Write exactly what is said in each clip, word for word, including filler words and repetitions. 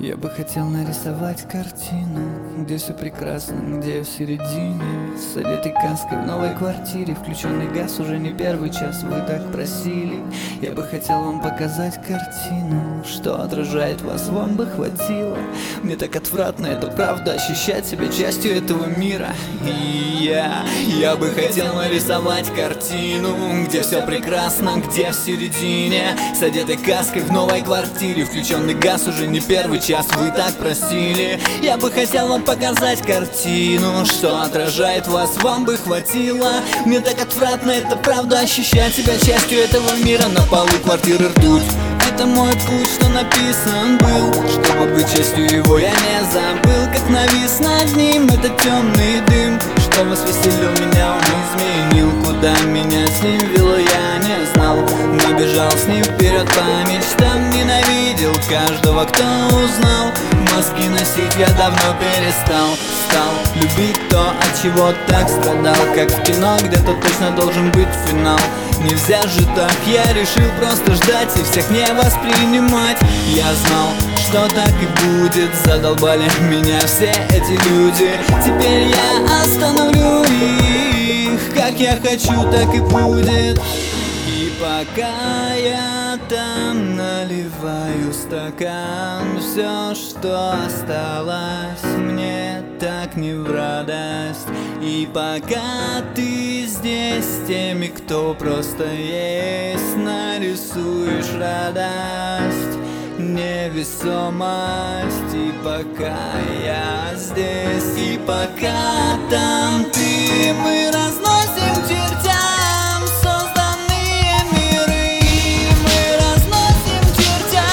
Я бы хотел нарисовать картину, где все прекрасно, где я в середине, с одетой каской в новой квартире, включенный газ уже не первый час, вы так просили. Я бы хотел вам показать картину, что отражает вас, вам бы хватило. Мне так отвратно, это правда, ощущать себя частью этого мира. И я, я бы хотел нарисовать картину, где все прекрасно, где в середине, с одетой каской в новой квартире, включенный газ уже не первый час, вы так просили. Я бы хотел вам показать картину, что отражает вас, вам бы хватило. Мне так отвратно, это правда, ощущать себя частью этого мира. На полу квартиры ртуть, это мой путь, что написан был. Чтобы быть частью его, я не забыл, как навис над ним этот темный дым. Что вас веселил, меня он изменил. Куда меня с ним вело, я не знал, но бежал с ним вперед по мечтам. Ненавидел каждого, кто узнал. Маски носить я давно перестал. Стал любить то, от чего так страдал. Как в кино, где-то точно должен быть финал. Нельзя же так, я решил просто ждать и всех не воспринимать. Я знал, что так и будет. Задолбали меня все эти люди. Теперь я остановлю их. Как я хочу, так и будет. И пока я там наливаю стакан, все, что осталось, мне так не в радость. И пока ты здесь с теми, кто просто есть, нарисуешь радость, невесомость. И пока я здесь, и пока там ты, мы разносим чертям созданные миры. Мы разносим чертям,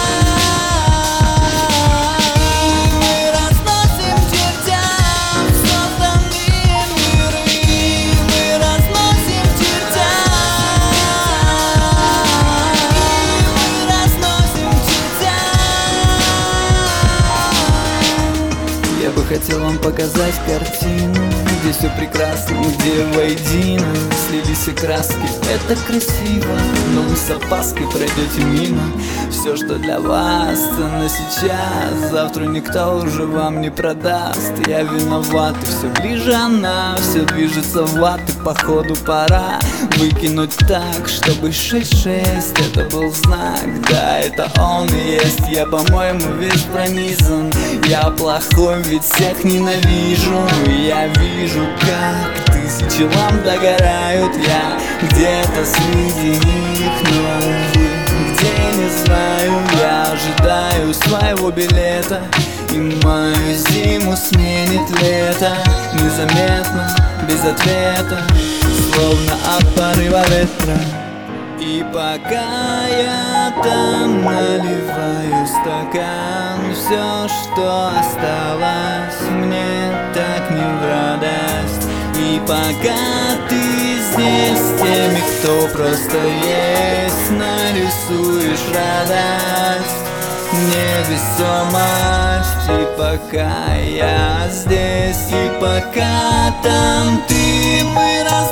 мы разносим чертям созданные миры. Мы разносим чертям, мы разносим чертям. Я бы хотел вам показать картину, где все прекрасно, где воедино слились все краски. Это красиво, но вы с опаской пройдете мимо. Все, что для вас ценно сейчас, завтра никто уже вам не продаст. Я виноват, и все ближе она, все движется в ад, и походу пора выкинуть так, чтобы шесть-шесть это был знак. Да, это он и есть, я, по-моему, весь пронизан. Я плохой, ведь всех ненавижу. Я вижу, как тысячи ламп догорают. Я где-то среди них, но увы, где не знаю. Я ожидаю своего билета, и мою зиму сменит лето. Незаметно, без ответа, словно от порыва ветра. И пока я там наливаю стакан, все, что осталось, мне так не в радость. И пока ты здесь с теми, кто просто есть, нарисуешь радость, невесомость. И пока я здесь, и пока там ты, мы раз